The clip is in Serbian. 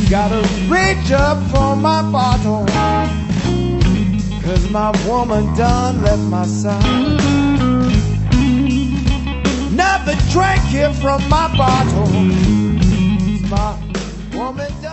Gotta reach up for my bottle, 'cause my woman done left my side. Never drank here from my bottle, 'cause my woman